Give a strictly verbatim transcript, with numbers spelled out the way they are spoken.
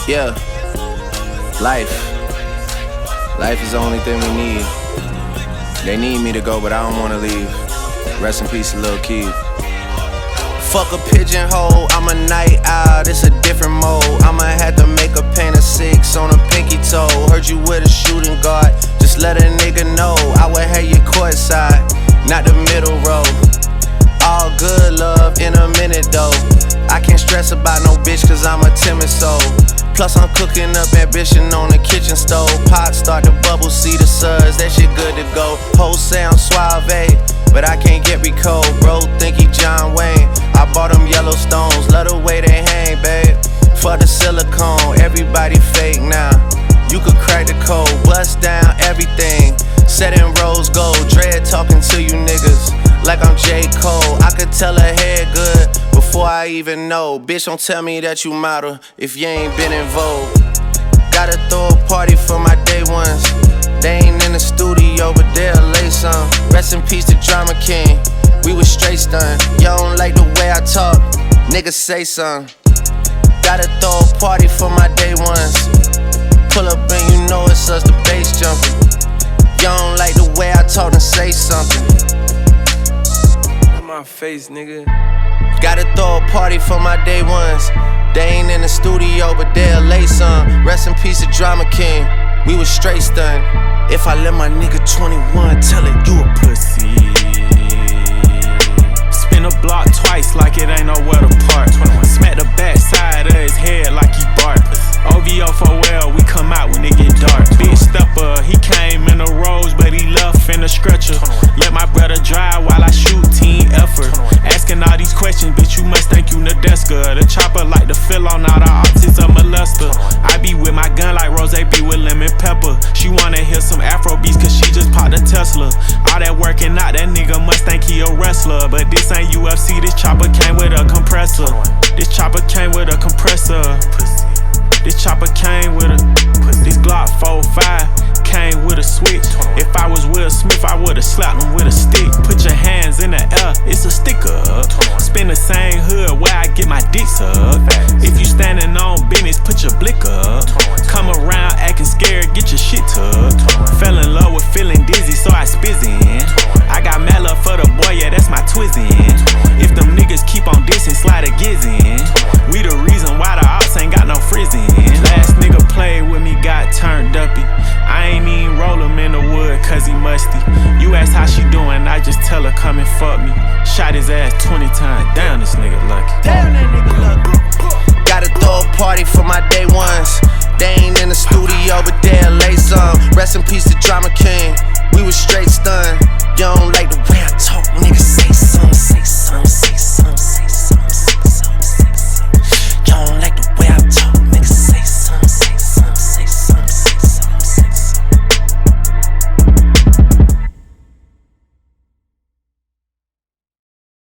Yeah, life. Life is the only thing we need. They need me to go, but I don't wanna leave. Rest in peace, Lil Keith. Fuck a pigeonhole, I'm a night owl, it's a different mode. I'ma have to make a paint of six on a pinky toe. Heard you with a shooting guard, just let a nigga know. I would have you courtside, not the middle row. All good love in a minute though. I can't stress about no bitch cause I'm a timid soul. Plus I'm cooking up ambition on the kitchen stove. Pot start to bubble, see the suds, that shit good to go. Whole sound suave, but I can't get recalled. Bro think he John Wayne, I bought them Yellowstones. Love the way they hang, babe. For the silicone, everybody fake now. You could crack the code, bust down everything. Set in rose gold, dread talking to you niggas like I'm J. Cole. I could tell her head good before I even know. Bitch, don't tell me that you model if you ain't been in vogue. Gotta throw a party for my day ones. They ain't in the studio, but they'll lay some. Rest in peace to Drama King, we was straight stunned. Y'all don't like the way I talk, niggas say something. Gotta throw a party for my day ones. Pull up and you know it's us, the bass jumping. Y'all don't like the way I talk and say something. My face, nigga. Gotta throw a party for my day ones. They ain't in the studio, but they'll lay some. Rest in peace to Drama King, we was straight stunned. If I let my nigga twenty-one tell it, you a pussy. Spin a block twice like it ain't nowhere to park. Smack the back side of his head like he bark. O V O for well, we come out when it get dark. Big stepper, he came in a rose, but he left in a stretcher. Let my brother drive while I shoot, team effort. Asking all these questions, bitch, you must think you Nadeska. The chopper like to fill on all the autism molester. I be with my gun like Rose be with lemon pepper. She wanna hear some Afro beats cause she just popped a Tesla. All that working out, that nigga must think he a wrestler. But this ain't U F C, this chopper came with a compressor. This chopper came with a compressor. This chopper came with a, this Glock four five came with a switch. If I was Will Smith, I would've slapped him with a stick. Put your hands in the air, it's a sticker. Spin the same hood where I get my dick sucked. If you standing on business, put your blick up. Come around acting scared, get your shit tucked. Fell in love with feeling dizzy, so I spizzin'. I got mad love for the boy, yeah, that's my twizzin'. If them niggas keep on dissing, slide a gizzin'. We the reason why the ops ain't got no frizzin'. Last nigga played with me, got turned uppy. I ain't even roll him in the wood cause he musty. You ask how she doing, I just tell her come and fuck me. Shot his ass twenty times, damn this nigga lucky. Damn that nigga lucky. Gotta throw a party for my day ones. They ain't in the studio, but they'll lay some. Rest in peace to Drama King.